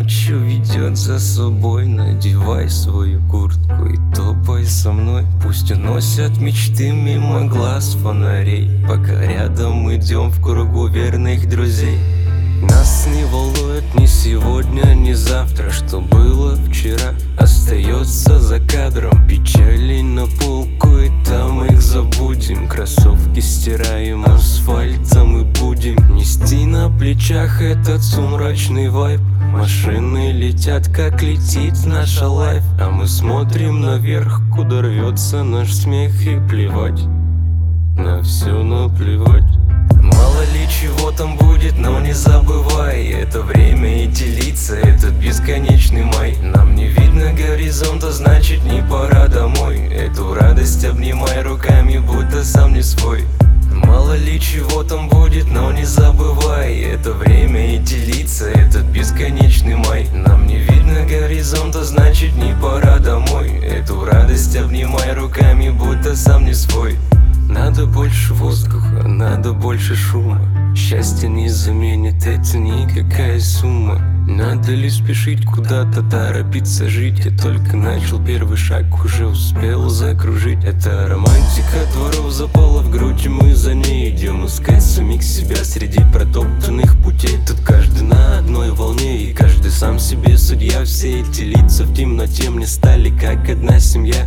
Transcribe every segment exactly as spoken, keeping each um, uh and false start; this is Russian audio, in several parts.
ночью ведет за собой. Надевай свою куртку и топай со мной. Пусть уносят мечты мимо глаз фонарей, пока рядом идем в кругу верных друзей. Нас не волнует ни сегодня, ни завтра, что было вчера остается за кадром. Печали на полку, и там их забудем. Кроссовки стираем, асфальтом и будем нести на плечах этот сумрачный вайб. Машины летят, как летит наша лайф, а мы смотрим наверх, куда рвется наш смех. И плевать, на все наплевать. Мало ли чего там будет, но не забывай, это время и делиться, этот бесконечный май. Нам не видно горизонта, значит не пора домой. Эту радость обнимай руками, будто сам не свой. Мало ли чего там будет, но не забывай, это время и делиться, этот бесконечный май. Нам не видно горизонта, значит не пора домой. Эту радость обнимай руками, будто сам не свой. Надо больше воздуха, надо больше шума. Счастье не заменит это никакая сумма. Надо ли спешить куда-то, торопиться жить? Я только начал первый шаг, уже успел закружить. Это романтика дворов запала в грудь, и мы за ней идем искать самих себя среди протоптанных путей. Тут каждый на одной волне, и каждый сам себе судья. Все эти лица в темноте мне стали как одна семья.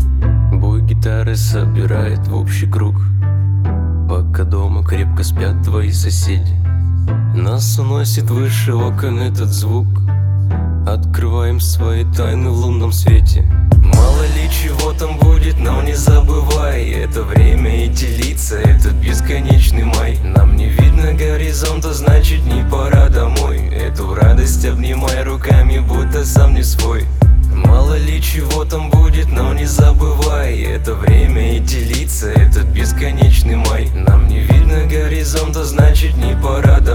Бой гитары собирает в общий круг, пока дома крепко спят твои соседи. Нас уносит выше окон этот звук, открываем свои тайны в лунном свете. Мало ли чего там будет, но не забывай, это время и делиться, этот бесконечный май. Нам не видно горизонта, значит не пора домой. Эту радость обнимай руками, будто сам не свой. Мало ли чего там будет, но не забывай, это время и делиться, этот бесконечный май. Нам не видно горизонта, значит не пора домой.